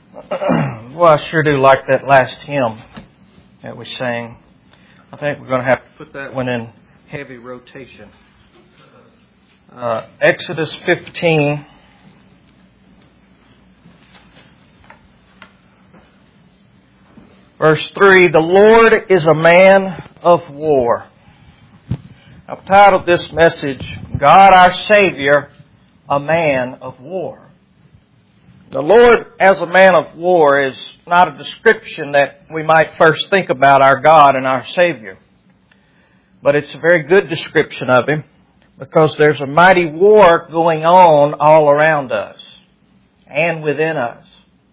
Well, I sure do like that last hymn that we sang. I think we're going to have to put that one in heavy rotation. Exodus 15. Verse 3, the Lord is a man of war. I've titled this message, God our Savior, a man of war. The Lord as a man of war is not a description that we might first think about our God and our Savior. But it's a very good description of Him because there's a mighty war going on all around us and within us.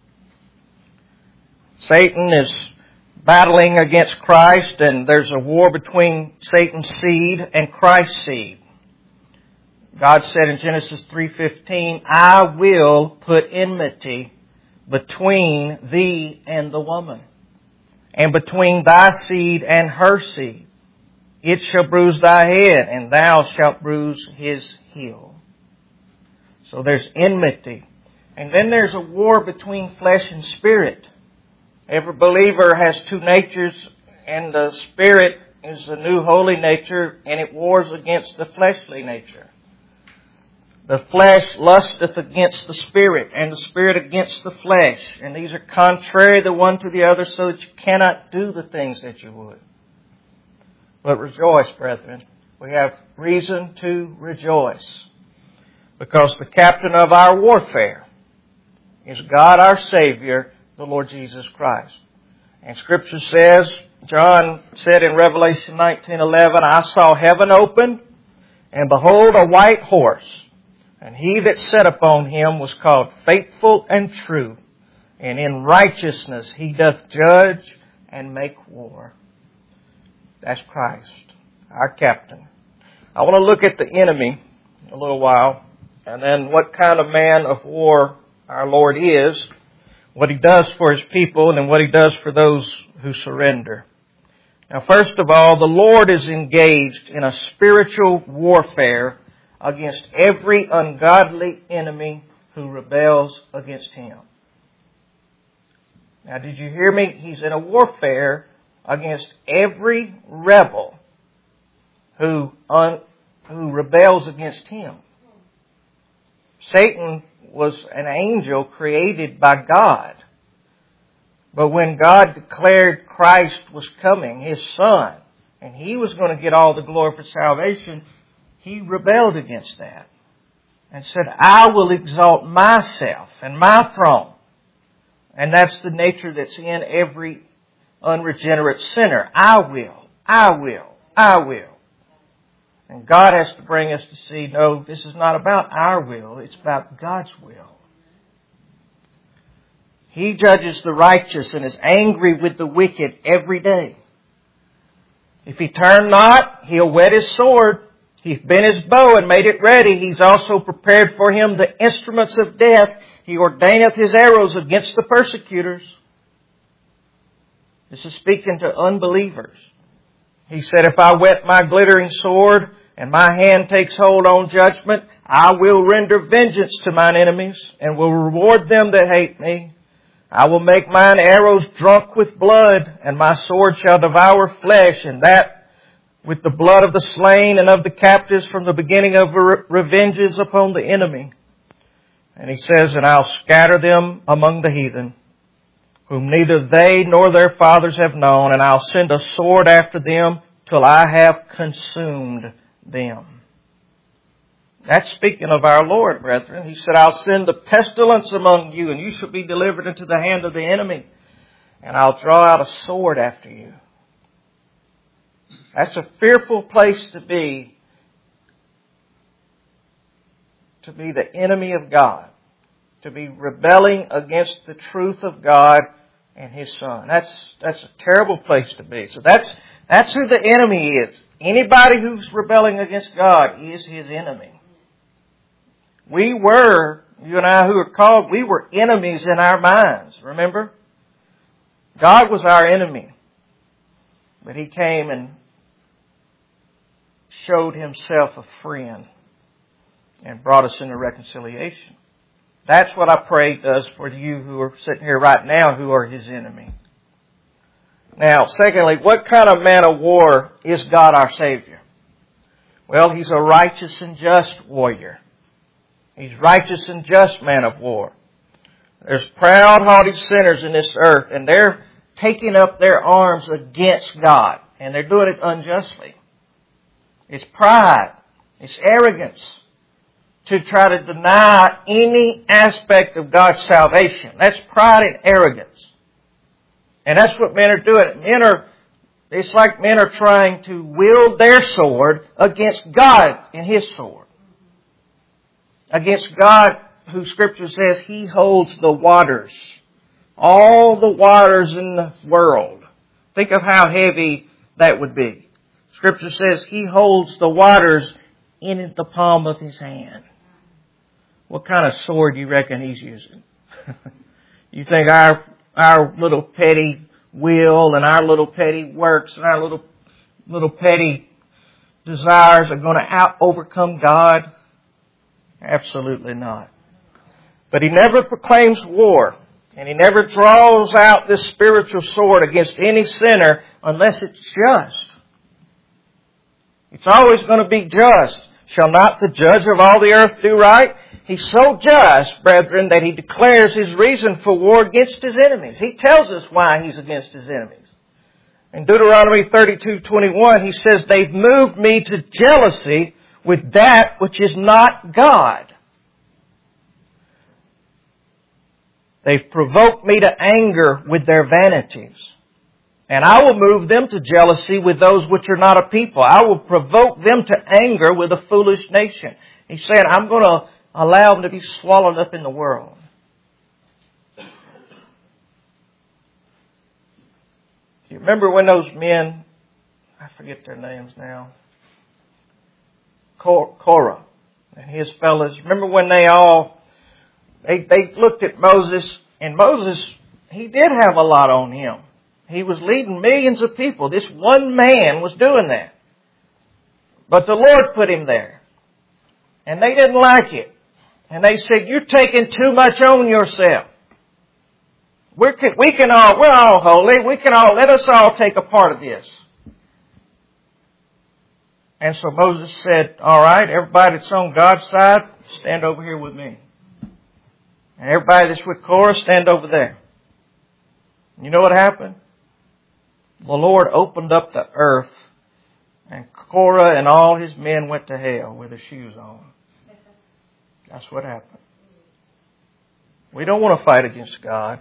Satan is battling against Christ, and there's a war between Satan's seed and Christ's seed. God said in Genesis 3:15, I will put enmity between thee and the woman, and between thy seed and her seed. It shall bruise thy head, and thou shalt bruise his heel. So there's enmity. And then there's a war between flesh and spirit. Every believer has two natures, and the spirit is the new holy nature, and it wars against the fleshly nature. The flesh lusteth against the spirit, and the spirit against the flesh. And these are contrary the one to the other, so that you cannot do the things that you would. But rejoice, brethren. We have reason to rejoice. Because the captain of our warfare is God our Savior, the Lord Jesus Christ. And Scripture says, John said in Revelation 19:11, I saw heaven open, and behold a white horse. And he that sat upon him was called Faithful and True. And in righteousness he doth judge and make war. That's Christ, our captain. I want to look at the enemy a little while. And then what kind of man of war our Lord is. What He does for His people and what He does for those who surrender. Now, first of all, the Lord is engaged in a spiritual warfare against every ungodly enemy who rebels against Him. Now, did you hear me? He's in a warfare against every rebel who rebels against Him. Satan was an angel created by God. But when God declared Christ was coming, His Son, and He was going to get all the glory for salvation, He rebelled against that and said, I will exalt myself and my throne. And that's the nature that's in every unregenerate sinner. I will. And God has to bring us to see, no, this is not about our will. It's about God's will. He judges the righteous and is angry with the wicked every day. If he turn not, He'll whet His sword. He's bent His bow and made it ready. He's also prepared for him the instruments of death. He ordaineth His arrows against the persecutors. This is speaking to unbelievers. He said, if I whet my glittering sword and my hand takes hold on judgment, I will render vengeance to mine enemies and will reward them that hate me. I will make mine arrows drunk with blood, and my sword shall devour flesh, and that with the blood of the slain and of the captives from the beginning of revenges upon the enemy. And He says, and I'll scatter them among the heathen, whom neither they nor their fathers have known, and I'll send a sword after them till I have consumed them. That's speaking of our Lord, brethren. He said, I'll send the pestilence among you, and you shall be delivered into the hand of the enemy, and I'll draw out a sword after you. That's a fearful place to be the enemy of God, to be rebelling against the truth of God and His Son. That's a terrible place to be. So that's who the enemy is. Anybody who's rebelling against God is His enemy. You and I who are called, we were enemies in our minds, remember? God was our enemy. But He came and showed Himself a friend and brought us into reconciliation. That's what I pray it does for you who are sitting here right now who are His enemy. Now, secondly, what kind of man of war is God our Savior? Well, He's a righteous and just warrior. He's righteous and just man of war. There's proud, haughty sinners in this earth, and they're taking up their arms against God, and they're doing it unjustly. It's pride. It's arrogance to try to deny any aspect of God's salvation. That's pride and arrogance. And that's what men are doing. It's like men are trying to wield their sword against God and His sword. Against God, who Scripture says He holds the waters. All the waters in the world. Think of how heavy that would be. Scripture says He holds the waters in the palm of His hand. What kind of sword do you reckon He's using? You think our little petty will and our little petty works and our little petty desires are going to overcome God? Absolutely not. But He never proclaims war, and He never draws out this spiritual sword against any sinner unless it's just. It's always going to be just. Shall not the judge of all the earth do right? He's so just, brethren, that He declares His reason for war against His enemies. He tells us why He's against His enemies. In Deuteronomy 32:21, He says, they've moved me to jealousy with that which is not God. They've provoked me to anger with their vanities. And I will move them to jealousy with those which are not a people. I will provoke them to anger with a foolish nation. He's saying, I'm going to allow them to be swallowed up in the world. Do you remember when those men, I forget their names now, Korah and his fellows, remember when they looked at Moses, and Moses, he did have a lot on him. He was leading millions of people. This one man was doing that. But the Lord put him there. And they didn't like it. And they said, you're taking too much on yourself. We're all holy. Let us all take a part of this. And so Moses said, all right, everybody that's on God's side, stand over here with me. And everybody that's with Korah, stand over there. You know what happened? The Lord opened up the earth, and Korah and all his men went to hell with their shoes on. That's what happened. We don't want to fight against God.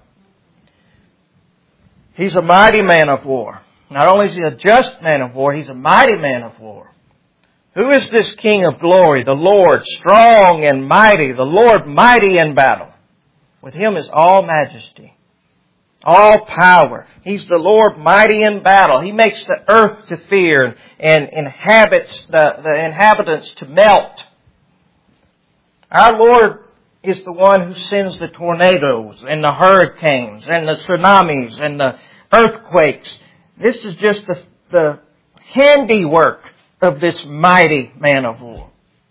He's a mighty man of war. Not only is He a just man of war, He's a mighty man of war. Who is this King of glory? The Lord, strong and mighty. The Lord, mighty in battle. With Him is all majesty, all power. He's the Lord, mighty in battle. He makes the earth to fear and inhabits the inhabitants to melt. Our Lord is the one who sends the tornadoes and the hurricanes and the tsunamis and the earthquakes. This is just the handiwork of this mighty man of war.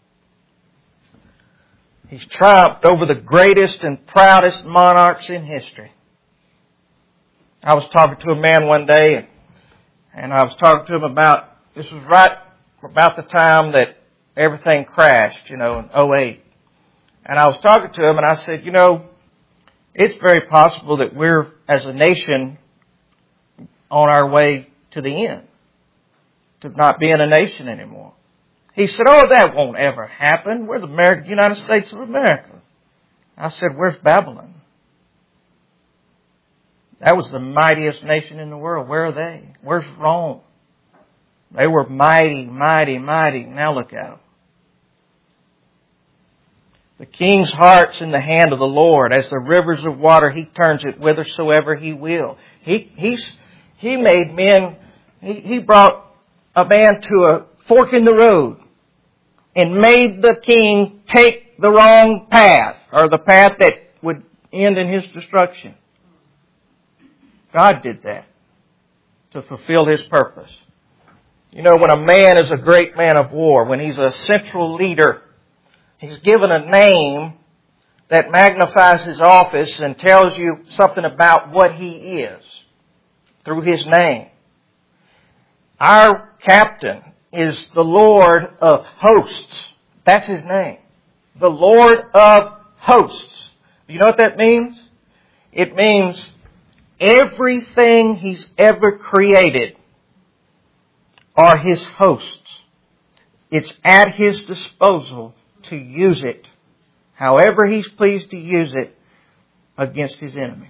He's triumphed over the greatest and proudest monarchs in history. I was talking to a man one day, and I was talking to him about, this was right about the time that everything crashed, in 2008. And I was talking to him, and I said, it's very possible that we're, as a nation, on our way to the end, to not being a nation anymore. He said, that won't ever happen. We're the United States of America. I said, where's Babylon? That was the mightiest nation in the world. Where are they? Where's Rome? They were mighty, mighty, mighty. Now look at them. The king's heart's in the hand of the Lord. As the rivers of water, He turns it whithersoever He will. He made men, He brought a man to a fork in the road and made the king take the wrong path, or the path that would end in his destruction. God did that to fulfill His purpose. When a man is a great man of war, when he's a central leader, he's given a name that magnifies His office and tells you something about what He is through His name. Our captain is the Lord of hosts. That's His name. The Lord of hosts. You know what that means? It means everything He's ever created are His hosts. It's at His disposal to use it however He's pleased to use it against His enemy.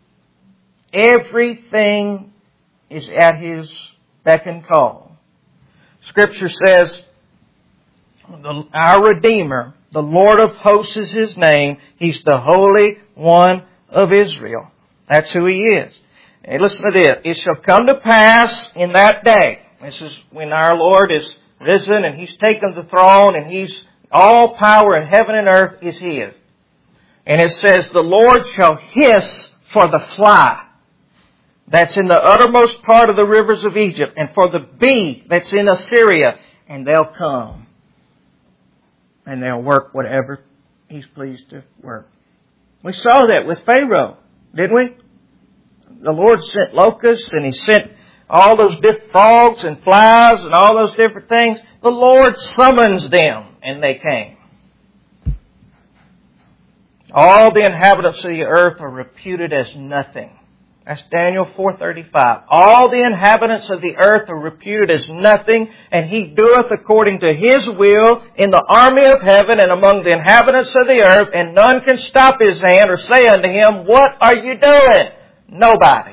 Everything is at His beck and call. Scripture says, our Redeemer, the Lord of hosts is His name. He's the Holy One of Israel. That's who He is. And listen to this. It shall come to pass in that day. This is when our Lord is risen and He's taken the throne and He's all power in heaven and earth is His. And it says, the Lord shall hiss for the fly that's in the uttermost part of the rivers of Egypt, and for the bee that's in Assyria, and they'll come. And they'll work whatever He's pleased to work. We saw that with Pharaoh, didn't we? The Lord sent locusts, and He sent all those different frogs and flies and all those different things. The Lord summons them, and they came. All the inhabitants of the earth are reputed as nothing. That's Daniel 4:35. All the inhabitants of the earth are reputed as nothing, and He doeth according to His will in the army of heaven and among the inhabitants of the earth, and none can stop His hand or say unto Him, what are you doing? Nobody.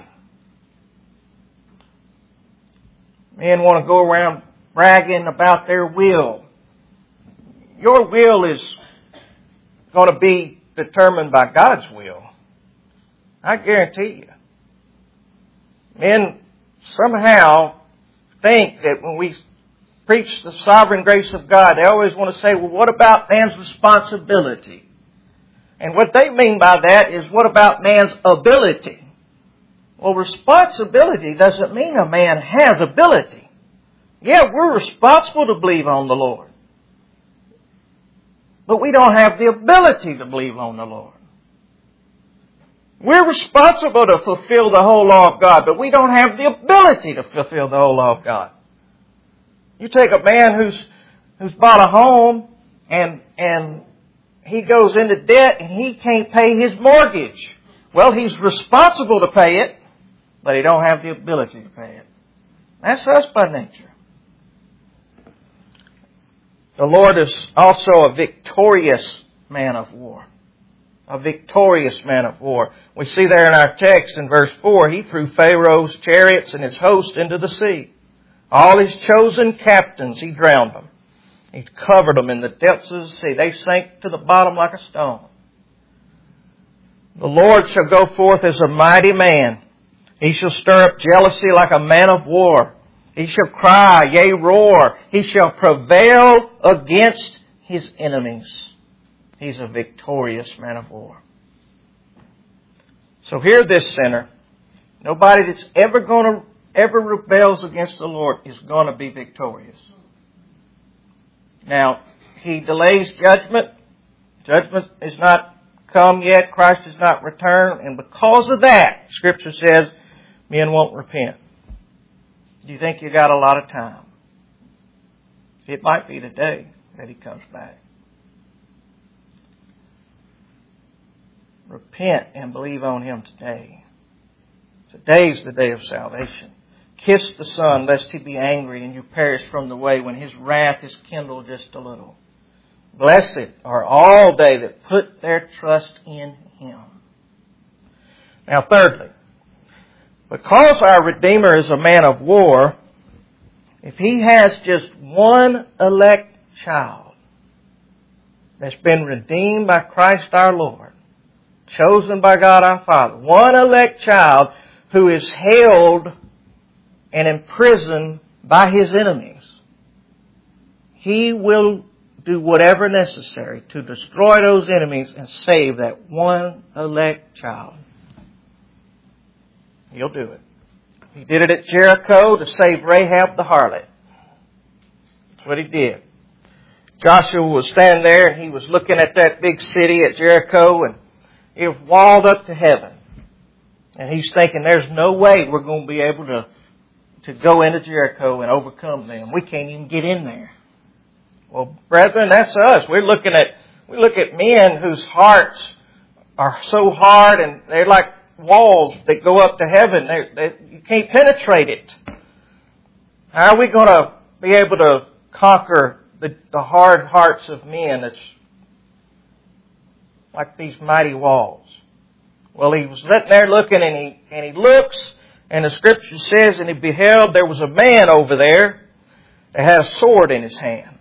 Men want to go around bragging about their will. Your will is going to be determined by God's will. I guarantee you. Men somehow think that when we preach the sovereign grace of God, they always want to say, well, what about man's responsibility? And what they mean by that is, what about man's ability? Well, responsibility doesn't mean a man has ability. Yeah, we're responsible to believe on the Lord. But we don't have the ability to believe on the Lord. We're responsible to fulfill the whole law of God, but we don't have the ability to fulfill the whole law of God. You take a man who's bought a home and he goes into debt and he can't pay his mortgage. Well, he's responsible to pay it, but he don't have the ability to pay it. That's us by nature. The Lord is also a victorious man of war. A victorious man of war. We see there in our text in verse 4, He threw Pharaoh's chariots and his host into the sea. All His chosen captains, He drowned them. He covered them in the depths of the sea. They sank to the bottom like a stone. The Lord shall go forth as a mighty man. He shall stir up jealousy like a man of war. He shall cry, yea, roar. He shall prevail against His enemies. He's a victorious man of war. So hear this, sinner. Nobody that's ever rebels against the Lord is going to be victorious. Now, He delays judgment. Judgment is not come yet. Christ has not returned. And because of that, Scripture says, men won't repent. Do you think you got a lot of time? It might be today that He comes back. Repent and believe on Him today. Today's the day of salvation. Kiss the Son, lest He be angry and you perish from the way when His wrath is kindled just a little. Blessed are all they that put their trust in Him. Now thirdly, because our Redeemer is a man of war, if He has just one elect child that's been redeemed by Christ our Lord, chosen by God our Father, one elect child who is held and imprisoned by his enemies, He will do whatever necessary to destroy those enemies and save that one elect child. He'll do it. He did it at Jericho to save Rahab the harlot. That's what He did. Joshua was standing there and he was looking at that big city at Jericho, and it was walled up to heaven. And he's thinking, there's no way we're going to be able to go into Jericho and overcome them. We can't even get in there. Well, brethren, that's us. We look at men whose hearts are so hard and they're like walls that go up to heaven. You can't penetrate it. How are we going to be able to conquer the hard hearts of men that's like these mighty walls? Well, he was sitting there looking, and he looks, and the Scripture says, and he beheld there was a man over there that had a sword in his hand.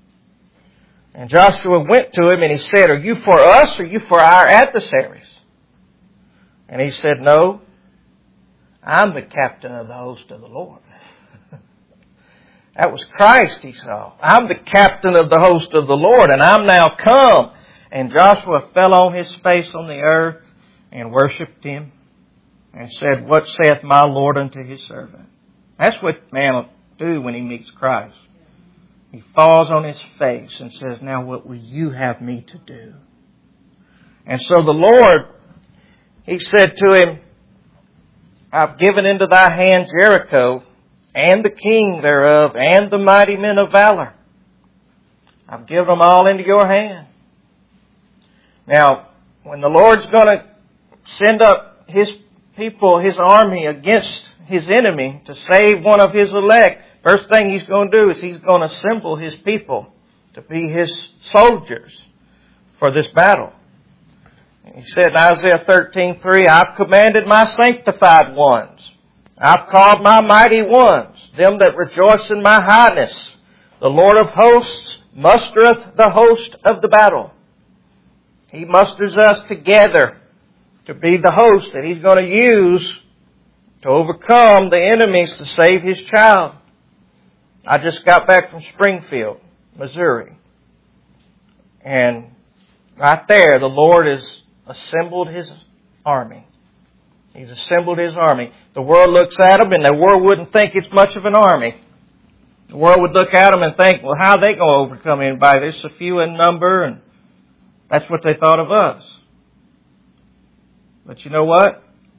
And Joshua went to him and he said, are you for us or are you for our adversaries? And he said, no, I'm the captain of the host of the Lord. That was Christ he saw. I'm the captain of the host of the Lord, and I'm now come. And Joshua fell on his face on the earth and worshipped him and said, what saith my Lord unto his servant? That's what man will do when he meets Christ. He falls on his face and says, now what will you have me to do? And so the Lord, he said to him, I've given into thy hand Jericho, and the king thereof, and the mighty men of valor. I've given them all into your hand. Now, when the Lord's going to send up His people, His army against His enemy to save one of His elect, first thing He's going to do is He's going to assemble His people to be His soldiers for this battle. He said in Isaiah 13:3, I've commanded my sanctified ones. I've called my mighty ones, them that rejoice in my highness. The Lord of hosts mustereth the host of the battle. He musters us together to be the host that He's going to use to overcome the enemies to save His child. I just got back from Springfield, Missouri. And right there, the Lord has assembled His army. He's assembled His army. The world looks at them, and the world wouldn't think it's much of an army. The world would look at them and think, well, how are they going to overcome anybody? There's a few in number, and that's what they thought of us. But you know what?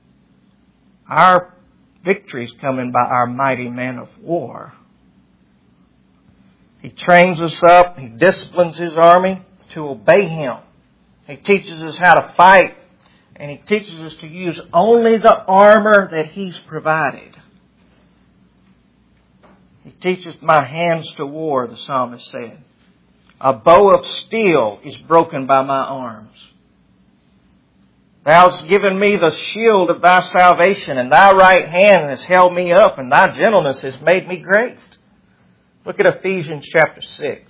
Our victory's coming by our mighty man of war. He trains us up. He disciplines His army to obey Him. He teaches us how to fight. And He teaches us to use only the armor that He's provided. He teaches my hands to war, the psalmist said. A bow of steel is broken by my arms. Thou hast given me the shield of thy salvation, and thy right hand has held me up, and thy gentleness has made me great. Look at Ephesians chapter 6.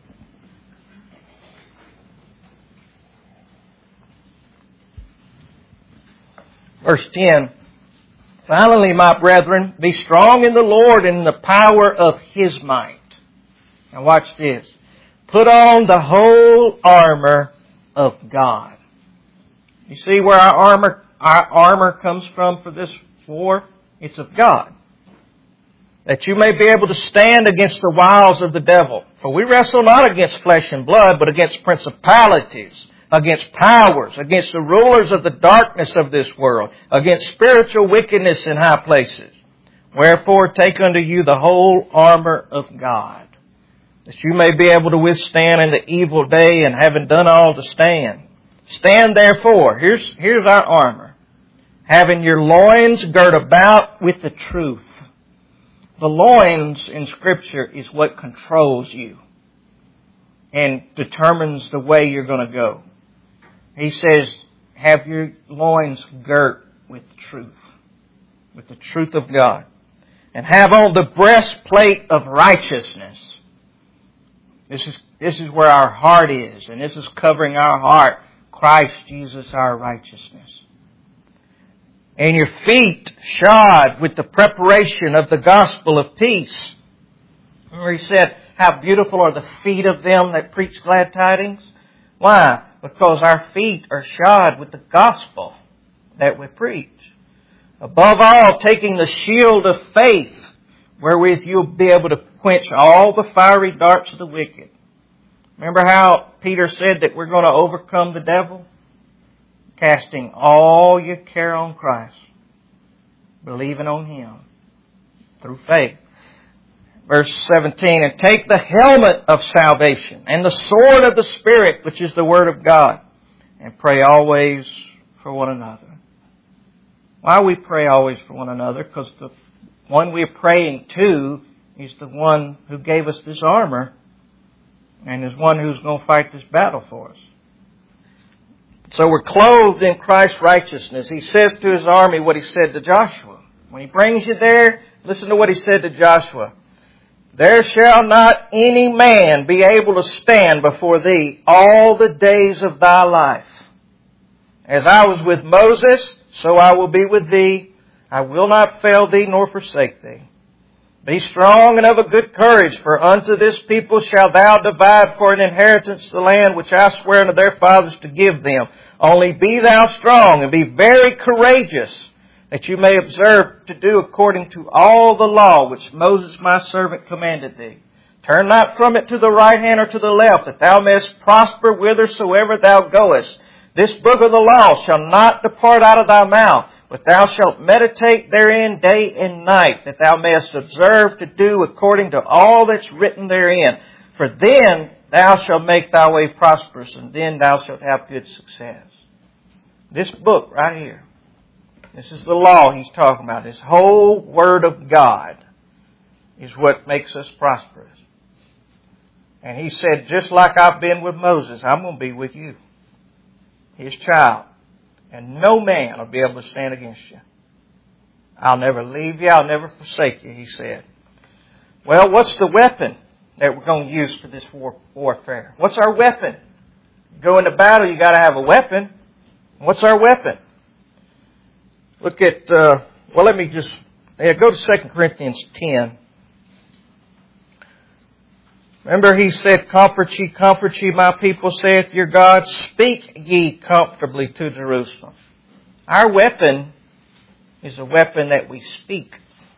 Verse 10, finally, my brethren, be strong in the Lord and in the power of His might. Now watch this. Put on the whole armor of God. You see where our armor comes from for this war? It's of God. That you may be able to stand against the wiles of the devil. For we wrestle not against flesh and blood, but against principalities, against powers, against the rulers of the darkness of this world, against spiritual wickedness in high places. Wherefore take unto you the whole armor of God, that you may be able to withstand in the evil day, and having done all to stand. Stand therefore, here's our armor, having your loins girt about with the truth. The loins in Scripture is what controls you and determines the way you're going to go. He says, have your loins girt with truth, with the truth of God. And have on the breastplate of righteousness. This is where our heart is, and this is covering our heart. Christ Jesus our righteousness. And your feet shod with the preparation of the gospel of peace. Remember He said, how beautiful are the feet of them that preach glad tidings? Why? Because our feet are shod with the gospel that we preach. Above all, taking the shield of faith, wherewith you'll be able to quench all the fiery darts of the wicked. Remember how Peter said that we're going to overcome the devil? Casting all your care on Christ. Believing on Him. Through faith. Verse 17, and take the helmet of salvation and the sword of the Spirit, which is the Word of God, and pray always for one another. Why we pray always for one another? Because the one we're praying to is the one who gave us this armor and is one who's going to fight this battle for us. So we're clothed in Christ's righteousness. He said to His army what He said to Joshua. When He brings you there, listen to what He said to Joshua. There shall not any man be able to stand before thee all the days of thy life. As I was with Moses, so I will be with thee. I will not fail thee nor forsake thee. Be strong and of a good courage, for unto this people shalt thou divide for an inheritance the land which I swear unto their fathers to give them. Only be thou strong and be very courageous, that you may observe to do according to all the law which Moses my servant commanded thee. Turn not from it to the right hand or to the left, that thou mayest prosper whithersoever thou goest. This book of the law shall not depart out of thy mouth, but thou shalt meditate therein day and night, that thou mayest observe to do according to all that's written therein. For then thou shalt make thy way prosperous, and then thou shalt have good success. This book right here, this is the law He's talking about. This whole Word of God is what makes us prosperous. And He said, just like I've been with Moses, I'm going to be with you, His child. And no man will be able to stand against you. I'll never leave you. I'll never forsake you, He said. Well, what's the weapon that we're going to use for this warfare? What's our weapon? Go into battle, you got to have a weapon. What's our weapon? Look at, go to 2 Corinthians 10. Remember He said, comfort ye, my people, saith your God. Speak ye comfortably to Jerusalem. Our weapon is a weapon that we speak.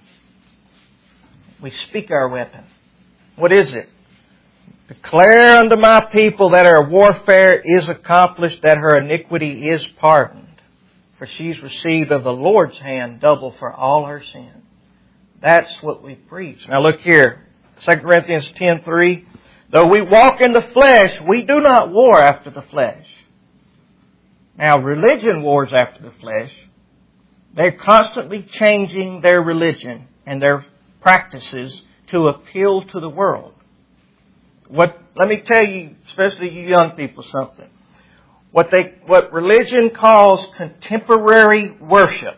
We speak our weapon. What is it? Declare unto my people that her warfare is accomplished, that her iniquity is pardoned. For she's received of the Lord's hand double for all her sin. That's what we preach. Now look here. 2 Corinthians 10:3. Though we walk in the flesh, we do not war after the flesh. Now religion wars after the flesh. They're constantly changing their religion and their practices to appeal to the world. Let me tell you, especially you young people, something. What religion calls contemporary worship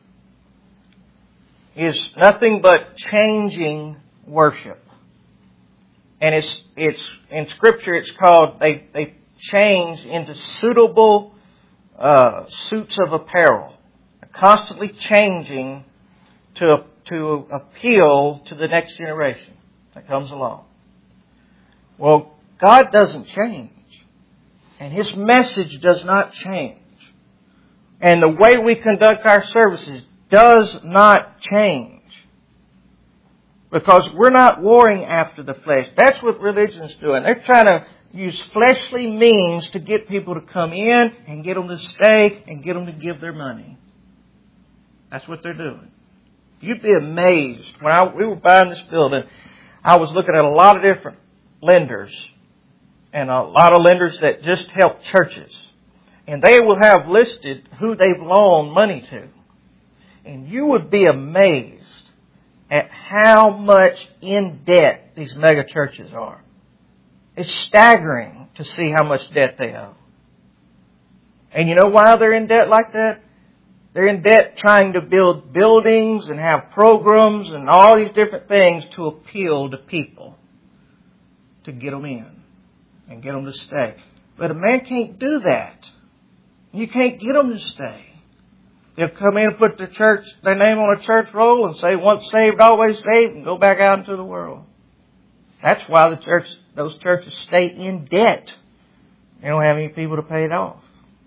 is nothing but changing worship. And it's in Scripture it's called, they change into suitable suits of apparel. Constantly changing to appeal to the next generation that comes along. Well, God doesn't change. And His message does not change. And the way we conduct our services does not change. Because we're not warring after the flesh. That's what religion's doing. They're trying to use fleshly means to get people to come in and get them to stay and get them to give their money. That's what they're doing. You'd be amazed. When we were buying this building, I was looking at a lot of different lenders. And a lot of lenders that just help churches. And they will have listed who they've loaned money to. And you would be amazed at how much in debt these mega churches are. It's staggering to see how much debt they owe. And you know why they're in debt like that? They're in debt trying to build buildings and have programs and all these different things to appeal to people. To get them in. And get them to stay. But a man can't do that. You can't get them to stay. They'll come in and put their name on a church roll and say, once saved, always saved, and go back out into the world. That's why those churches stay in debt. They don't have any people to pay it off.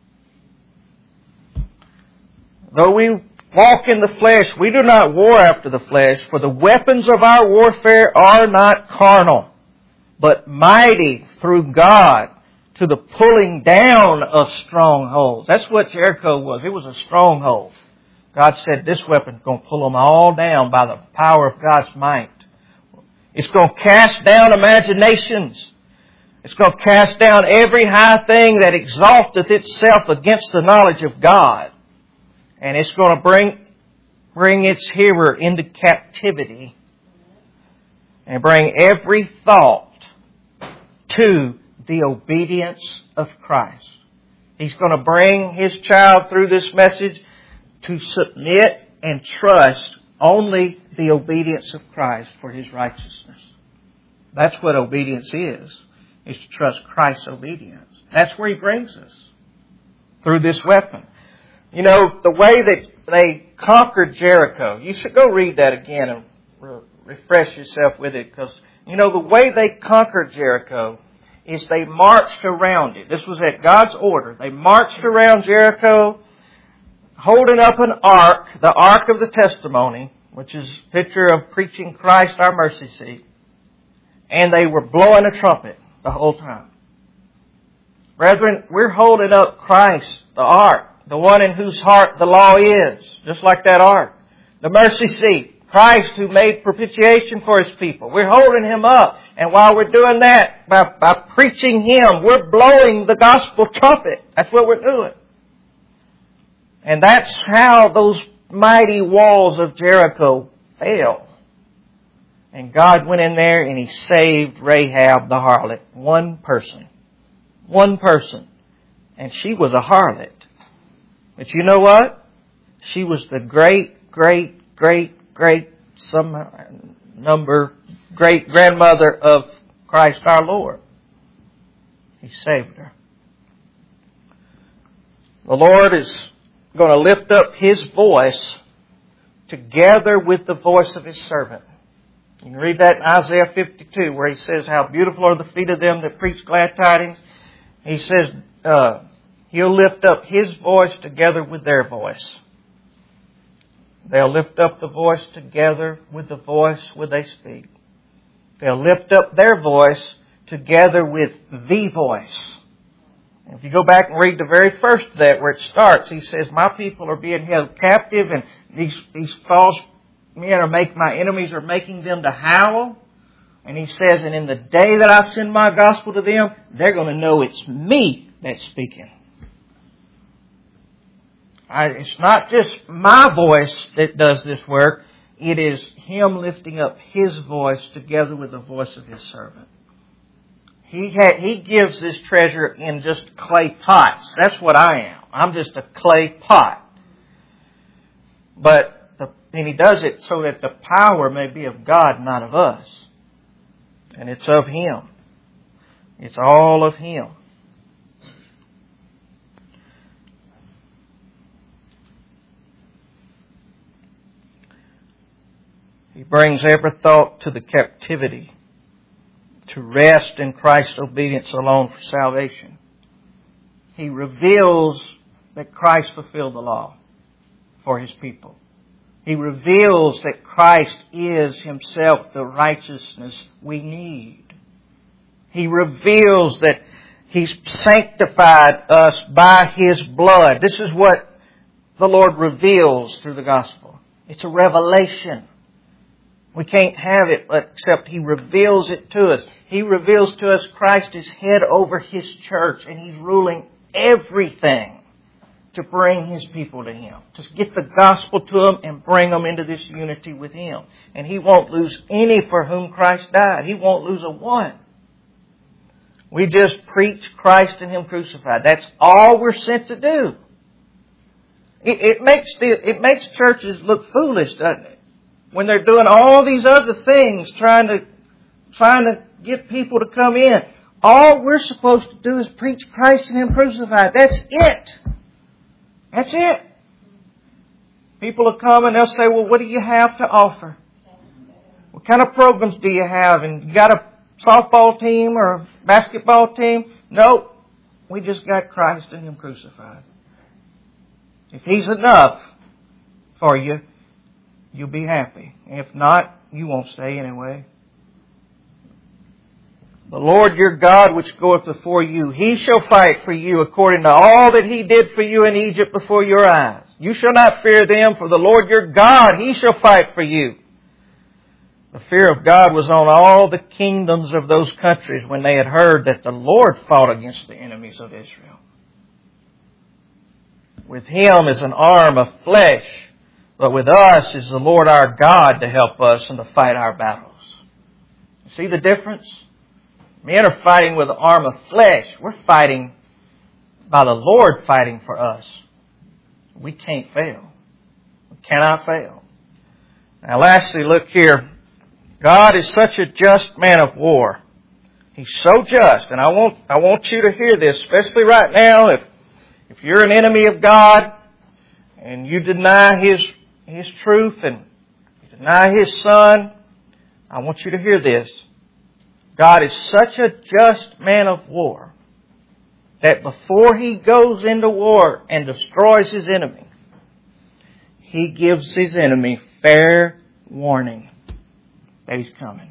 Though we walk in the flesh, we do not war after the flesh, for the weapons of our warfare are not carnal, but mighty through God to the pulling down of strongholds. That's what Jericho was. It was a stronghold. God said this weapon's going to pull them all down by the power of God's might. It's going to cast down imaginations. It's going to cast down every high thing that exalteth itself against the knowledge of God. And it's going to bring its hearer into captivity and bring every thought to the obedience of Christ. He's going to bring His child through this message to submit and trust only the obedience of Christ for His righteousness. That's what obedience is to trust Christ's obedience. That's where He brings us, through this weapon. You know, the way that they conquered Jericho, you should go read that again and refresh yourself with it, because, you know, the way they conquered Jericho is they marched around it. This was at God's order. They marched around Jericho holding up an ark, the Ark of the Testimony, which is a picture of preaching Christ, our mercy seat. And they were blowing a trumpet the whole time. Brethren, we're holding up Christ, the ark, the one in whose heart the law is, just like that ark. The mercy seat, Christ who made propitiation for His people. We're holding Him up. And while we're doing that, by preaching Him, we're blowing the gospel trumpet. That's what we're doing. And that's how those mighty walls of Jericho fell. And God went in there and He saved Rahab the harlot. One person. One person. And she was a harlot. But you know what? She was the great grandmother of Christ our Lord. He saved her. The Lord is going to lift up His voice together with the voice of His servant. You can read that in Isaiah 52, where He says, how beautiful are the feet of them that preach glad tidings. He says, He'll lift up His voice together with their voice. They'll lift up the voice together with the voice when they speak. They'll lift up their voice together with the voice. If you go back and read the very first of that, where it starts, He says, my people are being held captive, and these false men are my enemies are making them to howl. And He says, and in the day that I send my gospel to them, they're going to know it's me that's speaking. It's not just my voice that does this work. It is Him lifting up His voice together with the voice of His servant. He gives this treasure in just clay pots. That's what I am. I'm just a clay pot. And He does it so that the power may be of God, not of us. And it's of Him. It's all of Him. He brings every thought to the captivity, to rest in Christ's obedience alone for salvation. He reveals that Christ fulfilled the law for His people. He reveals that Christ is Himself the righteousness we need. He reveals that He's sanctified us by His blood. This is what the Lord reveals through the gospel. It's a revelation. We can't have it except He reveals it to us. He reveals to us Christ is head over His church, and He's ruling everything to bring His people to Him. Just get the gospel to them and bring them into this unity with Him. And He won't lose any for whom Christ died. He won't lose a one. We just preach Christ and Him crucified. That's all we're sent to do. It makes churches look foolish, doesn't it? When they're doing all these other things, trying to get people to come in. All we're supposed to do is preach Christ and Him crucified. That's it. That's it. People will come and they'll say, well, what do you have to offer? What kind of programs do you have? And you got a softball team or a basketball team? Nope. We just got Christ and Him crucified. If He's enough for you, you'll be happy. If not, you won't stay anyway. The Lord your God which goeth before you, He shall fight for you according to all that He did for you in Egypt before your eyes. You shall not fear them, for the Lord your God, He shall fight for you. The fear of God was on all the kingdoms of those countries when they had heard that the Lord fought against the enemies of Israel. With Him is an arm of flesh, but with us is the Lord our God to help us and to fight our battles. See the difference? Men are fighting with an arm of flesh. We're fighting by the Lord fighting for us. We can't fail. We cannot fail. Now lastly, look here. God is such a just man of war. He's so just. And I want you to hear this, especially right now. If you're an enemy of God and you deny His truth and you deny His Son, I want you to hear this. God is such a just man of war that before He goes into war and destroys His enemy, He gives His enemy fair warning that He's coming.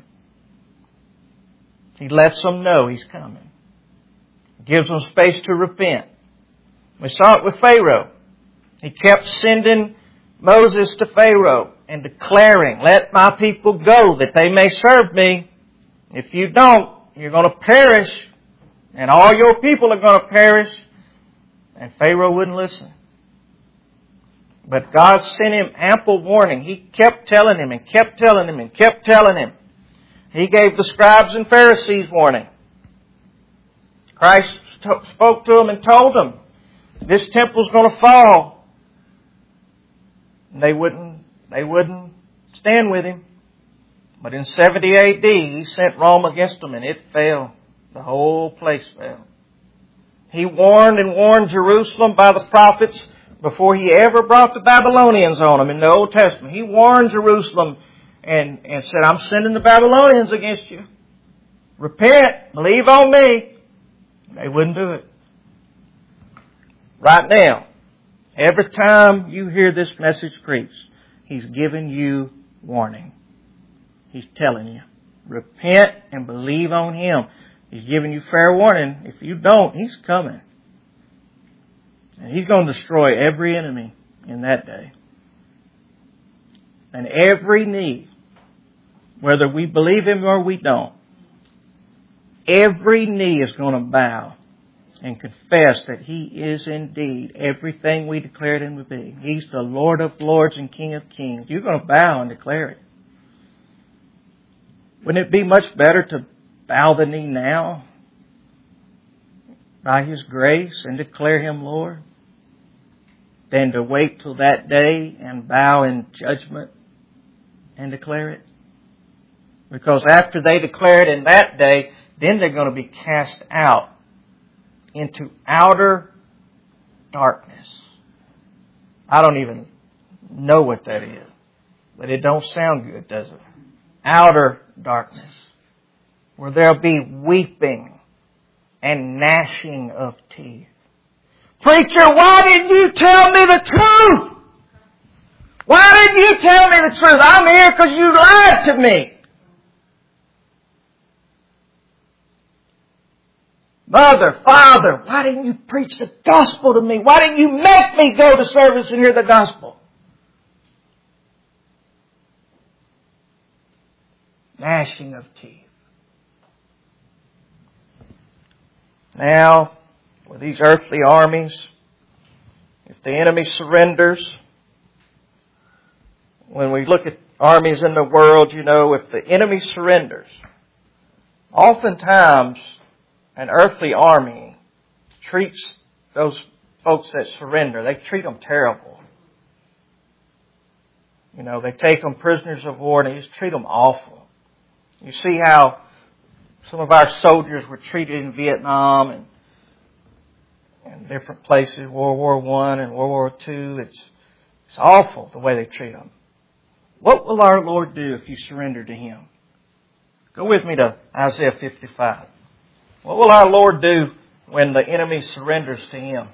He lets them know He's coming. Gives them space to repent. We saw it with Pharaoh. He kept sending Moses to Pharaoh and declaring, let my people go that they may serve me. If you don't, you're going to perish, and all your people are going to perish. And Pharaoh wouldn't listen. But God sent him ample warning. He kept telling him and kept telling him and kept telling him. He gave the scribes and Pharisees warning. Christ spoke to them and told them, this temple's going to fall. And they wouldn't stand with Him. But in 70 AD, He sent Rome against them and it fell. The whole place fell. He warned and warned Jerusalem by the prophets before He ever brought the Babylonians on them in the Old Testament. He warned Jerusalem and said, I'm sending the Babylonians against you. Repent, believe on me. They wouldn't do it. Right now, every time you hear this message preached, He's giving you warning. He's telling you, repent and believe on Him. He's giving you fair warning. If you don't, He's coming. And He's going to destroy every enemy in that day. And every knee, whether we believe Him or we don't, every knee is going to bow and confess that He is indeed everything we declared Him to be. He's the Lord of lords and King of kings. You're going to bow and declare it. Wouldn't it be much better to bow the knee now by His grace and declare Him Lord than to wait till that day and bow in judgment and declare it? Because after they declare it in that day, then they're going to be cast out into outer darkness. I don't even know what that is, but it don't sound good, does it? Outer darkness, where there'll be weeping and gnashing of teeth. Preacher, why didn't you tell me the truth? Why didn't you tell me the truth? I'm here because you lied to me. Mother, Father, why didn't you preach the gospel to me? Why didn't you make me go to service and hear the gospel? Gnashing of teeth. Now, with these earthly armies, if the enemy surrenders, when we look at armies in the world, if the enemy surrenders, oftentimes an earthly army treats those folks that surrender, they treat them terrible. They take them prisoners of war and they just treat them awful. You see how some of our soldiers were treated in Vietnam and different places, World War I and World War II. It's awful the way they treat them. What will our Lord do if you surrender to Him? Go with me to Isaiah 55. What will our Lord do when the enemy surrenders to Him?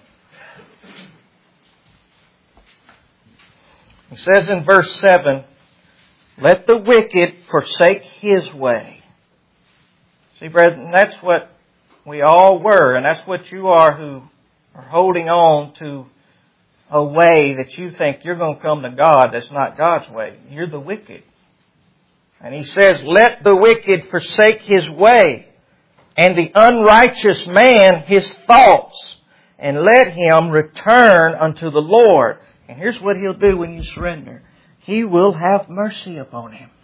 He says in verse 7, let the wicked forsake his way, See, brethren, that's what we all were, and that's what you are who are holding on to a way that you think you're going to come to God that's not God's way. You're the wicked. And He says, let the wicked forsake his way, and the unrighteous man his thoughts, and let him return unto the Lord. And here's what He'll do when you surrender. He will have mercy upon him.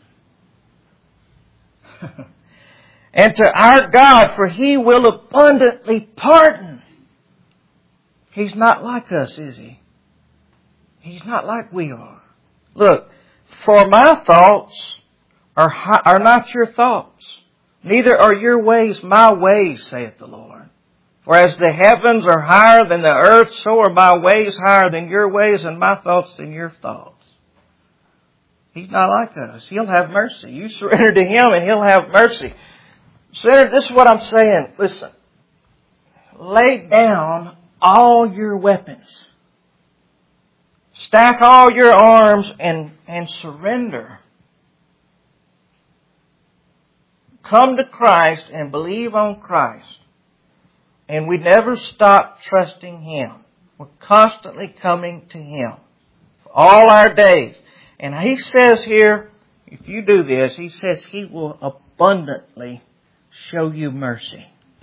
And to our God, for He will abundantly pardon. He's not like us, is He? He's not like we are. Look, for my thoughts are not your thoughts. Neither are your ways my ways, saith the Lord. For as the heavens are higher than the earth, so are my ways higher than your ways, and my thoughts than your thoughts. He's not like us. He'll have mercy. You surrender to Him and He'll have mercy. Sinner, this is what I'm saying. Listen. Lay down all your weapons. Stack all your arms and surrender. Come to Christ and believe on Christ. And we never stop trusting Him. We're constantly coming to Him for all our days. And He says here, if you do this, He says He will abundantly show you mercy.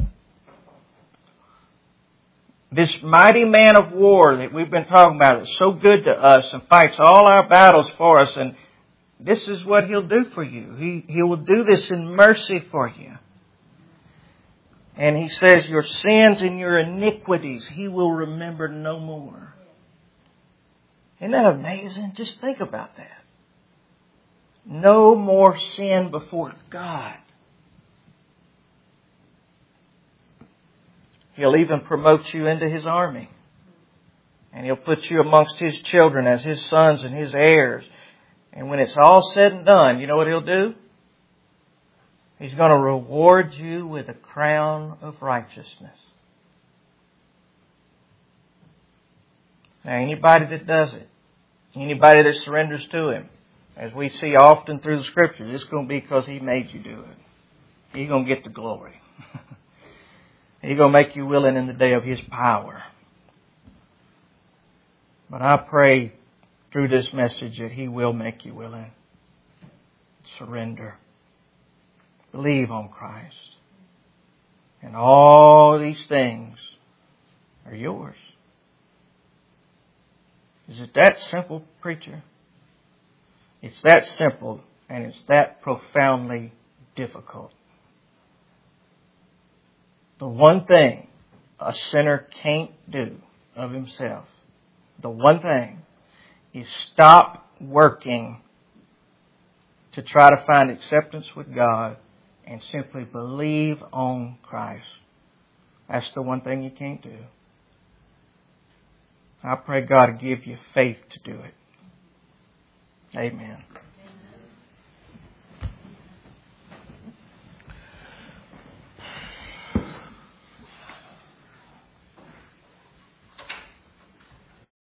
This mighty man of war that we've been talking about is so good to us and fights all our battles for us. And this is what He'll do for you. He will do this in mercy for you. And He says your sins and your iniquities He will remember no more. Isn't that amazing? Just think about that. No more sin before God. He'll even promote you into His army. And He'll put you amongst His children as His sons and His heirs. And when it's all said and done, you know what He'll do? He's going to reward you with a crown of righteousness. Now, anybody that does it, anybody that surrenders to Him, as we see often through the Scriptures, it's going to be because He made you do it. He's going to get the glory. He's going to make you willing in the day of His power. But I pray through this message that He will make you willing. Surrender. Believe on Christ. And all these things are yours. Is it that simple, preacher? It's that simple, and it's that profoundly difficult. The one thing a sinner can't do of himself, the one thing, is stop working to try to find acceptance with God and simply believe on Christ. That's the one thing you can't do. I pray God to give you faith to do it. Amen.